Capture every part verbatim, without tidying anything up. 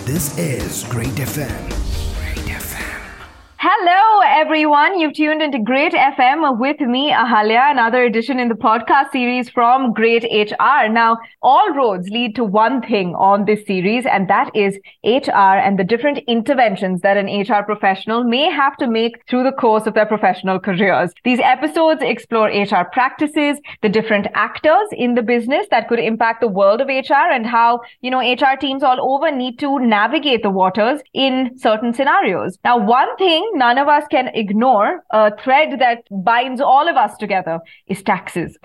This is Great F M. Great F M. Hello, everyone. You've tuned into Great F M with me, Ahalya, another edition in the podcast series from Great H R. Now, all roads lead to one thing on this series, and that is H R and the different interventions that an H R professional may have to make through the course of their professional careers. These episodes explore H R practices, the different actors in the business that could impact the world of H R, and how, you know, H R teams all over need to navigate the waters in certain scenarios. Now, one thing none of us can ignore, a thread that binds all of us together, is taxes.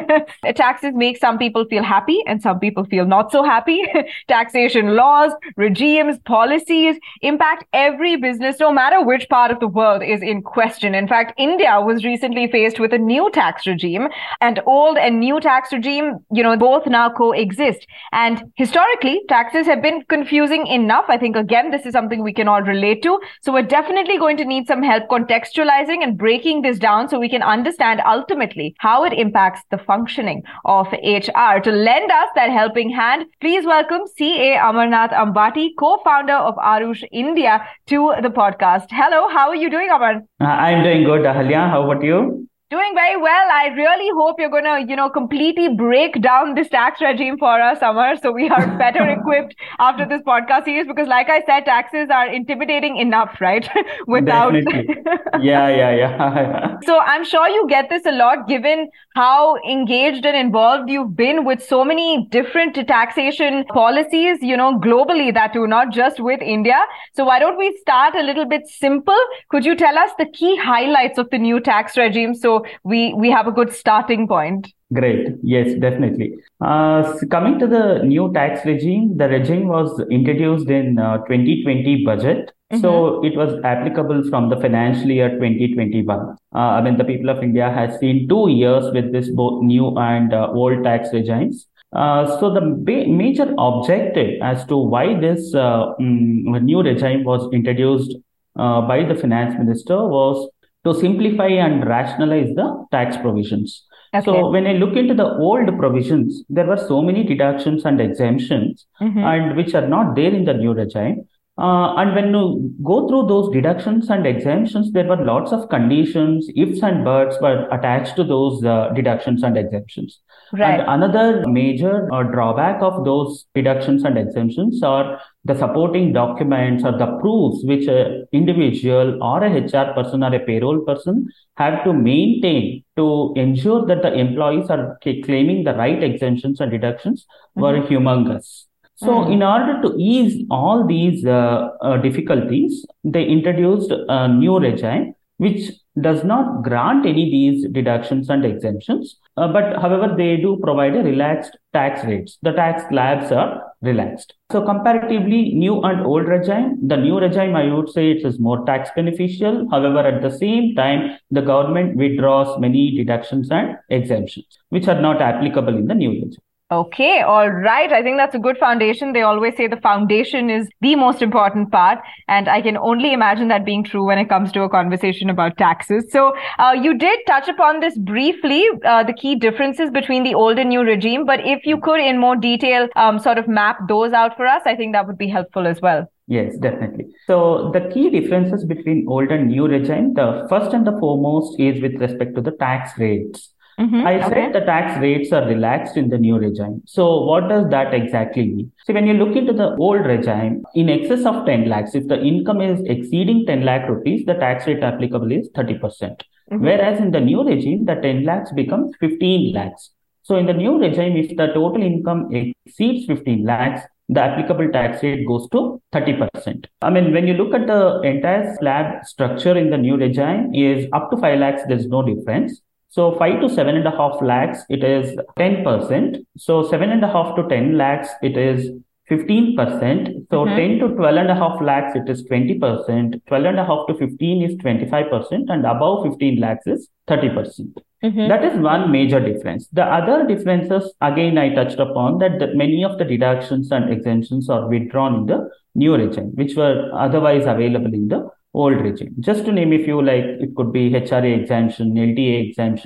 Taxes make some people feel happy and some people feel not so happy. Taxation laws, regimes, policies impact every business, no matter which part of the world is in question. In fact, India was recently faced with a new tax regime, and old and new tax regime, you know, both now coexist. And historically, taxes have been confusing enough. I think, again, this is something we can all relate to. So we're definitely going to need some help contextualizing and breaking this down so we can understand ultimately how it impacts the functioning of H R. To lend us that helping hand, please welcome C A Amarnath Ambati, co-founder of Arush India, to the podcast. Hello, how are you doing, Amar? Uh, I'm doing good, Ahalya. How about you? Doing very well. I really hope you're going to, you know, completely break down this tax regime for us, Amar, so we are better equipped after this podcast series, because like I said, taxes are intimidating enough, right? Without... Definitely. Yeah, yeah, yeah. So I'm sure you get this a lot, given how engaged and involved you've been with so many different taxation policies, you know, globally, that too, not just with India. So why don't we start a little bit simple? Could you tell us the key highlights of the new tax regime, so we, we have a good starting point? Great. Yes, definitely. Uh, so coming to the new tax regime, the regime was introduced in uh, twenty twenty budget. Mm-hmm. So it was applicable from the financial year twenty twenty-one. Uh, I mean, the people of India has seen two years with this both new and uh, old tax regimes. Uh, so the ba- major objective as to why this uh, um, new regime was introduced uh, by the finance minister was to simplify and rationalize the tax provisions. Okay. So when I look into the old provisions, there were so many deductions and exemptions, mm-hmm. and which are not there in the new regime. Uh, and when you go through those deductions and exemptions, there were lots of conditions, ifs and buts were attached to those uh, deductions and exemptions. Right. And another major uh, drawback of those deductions and exemptions are the supporting documents or the proofs which an individual or a H R person or a payroll person have to maintain to ensure that the employees are claiming the right exemptions and deductions, mm-hmm. were humongous. So mm. in order to ease all these uh, uh, difficulties, they introduced a new regime which does not grant any of these deductions and exemptions. Uh, but however, they do provide a relaxed tax rates. The tax slabs are relaxed. So comparatively, new and old regime, the new regime, I would say it is more tax beneficial. However, at the same time, the government withdraws many deductions and exemptions, which are not applicable in the new regime. Okay, all right. I think that's a good foundation. They always say the foundation is the most important part, and I can only imagine that being true when it comes to a conversation about taxes. So uh, you did touch upon this briefly, uh, the key differences between the old and new regime, but if you could in more detail um, sort of map those out for us, I think that would be helpful as well. Yes, definitely. So the key differences between old and new regime, the first and the foremost is with respect to the tax rates. Mm-hmm. I said okay. the tax rates are relaxed in the new regime. So what does that exactly mean? So when you look into the old regime, in excess of ten lakhs, if the income is exceeding ten lakh rupees, the tax rate applicable is thirty percent. Mm-hmm. Whereas in the new regime, the ten lakhs becomes fifteen lakhs. So in the new regime, if the total income exceeds fifteen lakhs, the applicable tax rate goes to thirty percent. I mean, when you look at the entire slab structure in the new regime is up to five lakhs, there's no difference. So five to seven and a half lakhs, it is ten percent. So seven and a half to ten lakhs, it is fifteen percent. So mm-hmm. ten to twelve and a half lakhs, it is twenty percent. twelve and a half to fifteen is twenty-five percent, and above fifteen lakhs is thirty percent. Mm-hmm. That is one major difference. The other differences, again, I touched upon that the, many of the deductions and exemptions are withdrawn in the new regime, which were otherwise available in the old regime. Just to name a few, like it could be H R A exemption, L T A exemption,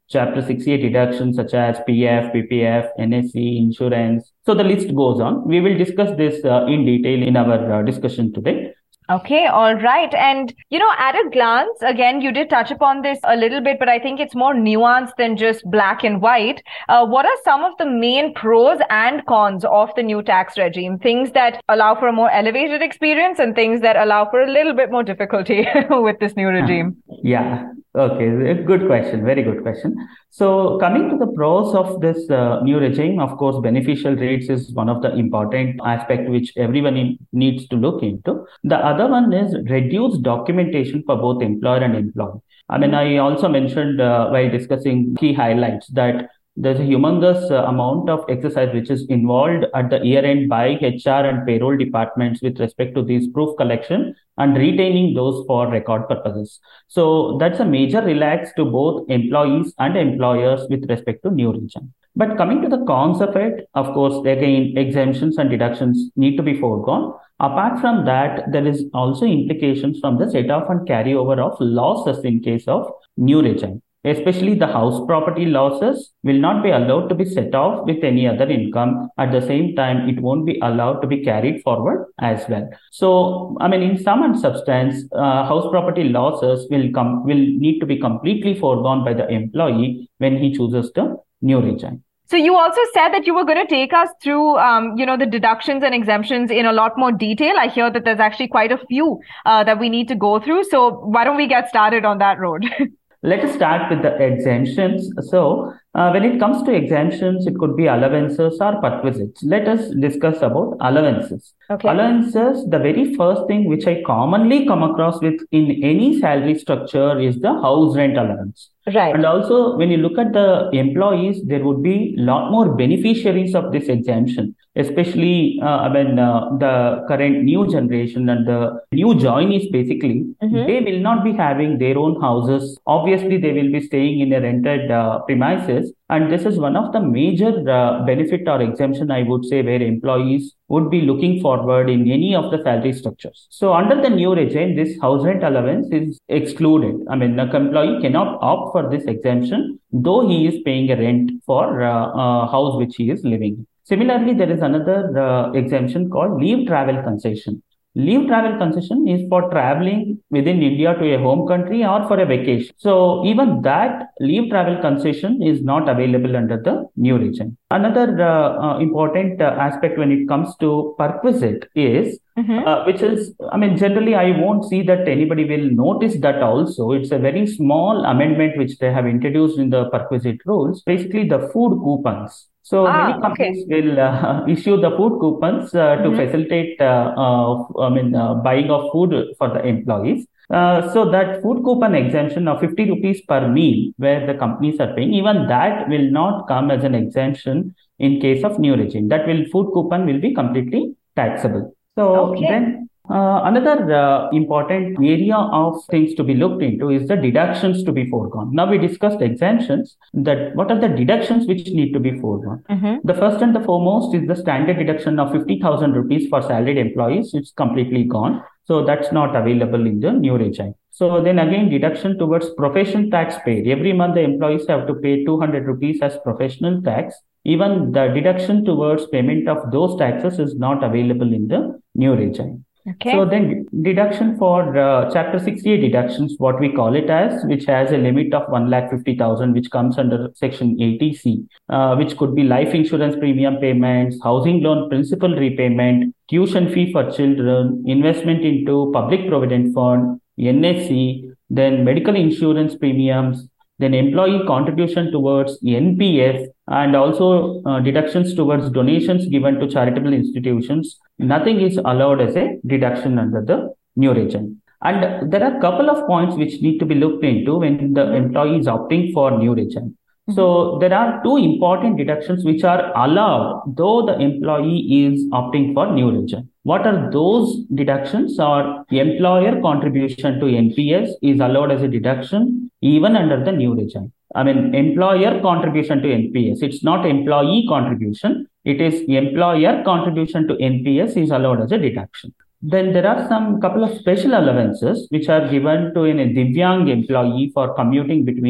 Chapter sixty-eight deductions such as P F, P P F, N S E, insurance. So the list goes on. We will discuss this uh, in detail in our uh, discussion today. Okay, all right. And, you know, at a glance, again, you did touch upon this a little bit, but I think it's more nuanced than just black and white. Uh, what are some of the main pros and cons of the new tax regime? Things that allow for a more elevated experience and things that allow for a little bit more difficulty with this new regime? Yeah. Okay, good question. Very good question. So coming to the pros of this uh, new regime, of course, beneficial rates is one of the important aspect which everyone in, needs to look into. The other one is reduced documentation for both employer and employee. I mean, I also mentioned uh, while discussing key highlights that there's a humongous uh, amount of exercise which is involved at the year end by H R and payroll departments with respect to these proof collection and retaining those for record purposes. So that's a major relax to both employees and employers with respect to new regime. But coming to the cons of it, of course, again, exemptions and deductions need to be foregone. Apart from that, there is also implications from the set off and carryover of losses in case of new regime. Especially the house property losses will not be allowed to be set off with any other income. At the same time, it won't be allowed to be carried forward as well. So, I mean, in sum and substance, uh, house property losses will come will need to be completely foregone by the employee when he chooses the new regime. So you also said that you were going to take us through, um, you know, the deductions and exemptions in a lot more detail. I hear that there's actually quite a few uh, that we need to go through. So why don't we get started on that road? Let us start with the exemptions. So, uh, when it comes to exemptions, it could be allowances or perquisites. Let us discuss about allowances. Okay. Allowances, the very first thing which I commonly come across with in any salary structure is the house rent allowance. Right. And also, when you look at the employees, there would be a lot more beneficiaries of this exemption, especially, uh, I mean, uh, the current new generation and the new joinees, basically, mm-hmm. they will not be having their own houses. Obviously, they will be staying in a rented uh, premises. And this is one of the major uh, benefit or exemption, I would say, where employees would be looking forward in any of the salary structures. So under the new regime, this house rent allowance is excluded. I mean, the employee cannot opt for this exemption, though he is paying a rent for a uh, uh, house which he is living in. Similarly, there is another uh, exemption called leave travel concession. Leave travel concession is for traveling within India to a home country or for a vacation. So even that leave travel concession is not available under the new regime. Another uh, uh, important uh, aspect when it comes to perquisite is, mm-hmm. uh, which is, I mean, generally I won't see that anybody will notice that also. It's a very small amendment which they have introduced in the perquisite rules, basically the food coupons. So ah, many companies okay. will uh, issue the food coupons uh, to mm-hmm. facilitate uh, uh, I mean, uh, buying of food for the employees. Uh, so that food coupon exemption of fifty rupees per meal where the companies are paying, even that will not come as an exemption in case of new regime. That will food coupon will be completely taxable. So okay. then Uh, another uh, important area of things to be looked into is the deductions to be foregone. Now we discussed exemptions, that what are the deductions which need to be foregone. Mm-hmm. The first and the foremost is the standard deduction of fifty thousand rupees for salaried employees. It's completely gone. So that's not available in the new regime. So then again, deduction towards professional tax paid. Every month the employees have to pay two hundred rupees as professional tax. Even the deduction towards payment of those taxes is not available in the new regime. Okay. So then deduction for uh, Chapter sixty-eight deductions, what we call it as, which has a limit of one lakh fifty thousand, which comes under Section eighty C, uh, which could be life insurance premium payments, housing loan principal repayment, tuition fee for children, investment into public provident fund, N S E, then medical insurance premiums, then employee contribution towards N P S, and also uh, deductions towards donations given to charitable institutions. Nothing is allowed as a deduction under the new regime. And there are a couple of points which need to be looked into when the employee is opting for new regime. Mm-hmm. So there are two important deductions which are allowed, though the employee is opting for new regime. What are those deductions? Or employer contribution to N P S is allowed as a deduction even under the new regime. I mean, employer contribution to N P S. It's not employee contribution. It is employer contribution to N P S is allowed as a deduction. Then there are some couple of special allowances which are given to an, a Divyang employee for commuting between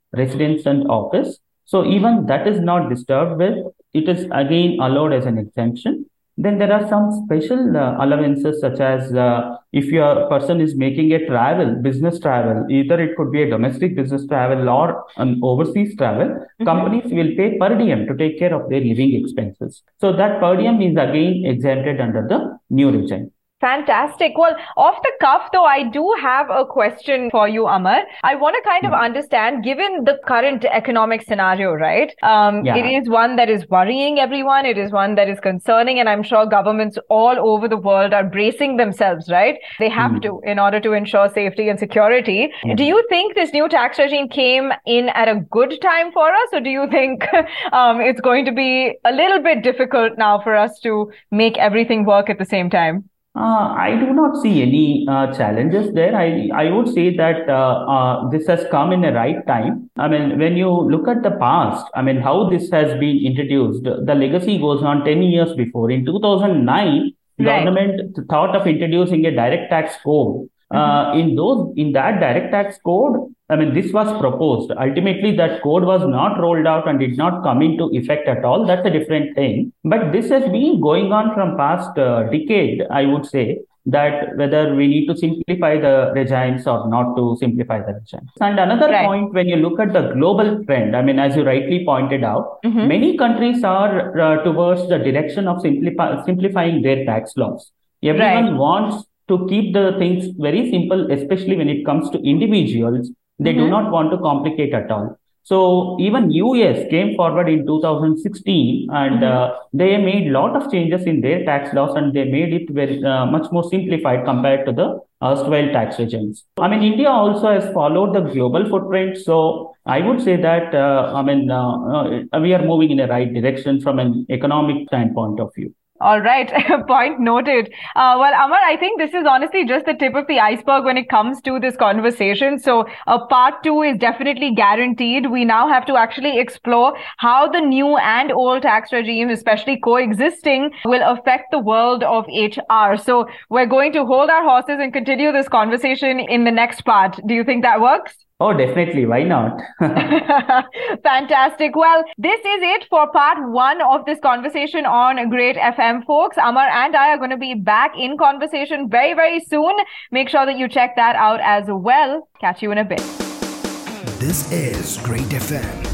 residence and office. So even that is not disturbed with. It is again allowed as an exemption. Then there are some special uh, allowances, such as uh, if your person is making a travel, business travel, either it could be a domestic business travel or an overseas travel, mm-hmm. companies will pay per diem to take care of their living expenses. So that per diem is again exempted under the new regime. Fantastic. Well, off the cuff, though, I do have a question for you, Amar. I want to kind of understand, given the current economic scenario, right? Um, yeah. It is one that is worrying everyone. It is one that is concerning. And I'm sure governments all over the world are bracing themselves, right? They have mm. to in order to ensure safety and security. Mm. Do you think this new tax regime came in at a good time for us? Or do you think um, it's going to be a little bit difficult now for us to make everything work at the same time? Uh, I do not see any uh, challenges there. I, I would say that uh, uh, this has come in the right time. I mean, when you look at the past, I mean, how this has been introduced, the legacy goes on ten years before. In two thousand nine, right. government thought of introducing a direct tax code. Uh, mm-hmm. in those, in that direct tax code, I mean, this was proposed. Ultimately, that code was not rolled out and did not come into effect at all. That's a different thing. But this has been going on from past uh, decade, I would say, that whether we need to simplify the regimes or not to simplify the regimes. And another right. point, when you look at the global trend, I mean, as you rightly pointed out, mm-hmm. many countries are uh, towards the direction of simplify, simplifying their tax laws. Everyone right. wants to keep the things very simple, especially when it comes to individuals. They mm-hmm. do not want to complicate at all. So even U S came forward in two thousand sixteen and mm-hmm. uh, they made a lot of changes in their tax laws and they made it very uh, much more simplified compared to the erstwhile tax regimes. I mean, India also has followed the global footprint. So I would say that, uh, I mean, uh, uh, we are moving in the right direction from an economic standpoint of view. All right. Point noted. Uh, well, Amar, I think this is honestly just the tip of the iceberg when it comes to this conversation. So uh, part two is definitely guaranteed. We now have to actually explore how the new and old tax regimes, especially coexisting, will affect the world of H R. So we're going to hold our horses and continue this conversation in the next part. Do you think that works? Oh, definitely. Why not? Fantastic. Well, this is it for part one of this conversation on Great F M, folks. Amar and I are going to be back in conversation very, very soon. Make sure that you check that out as well. Catch you in a bit. This is Great F M.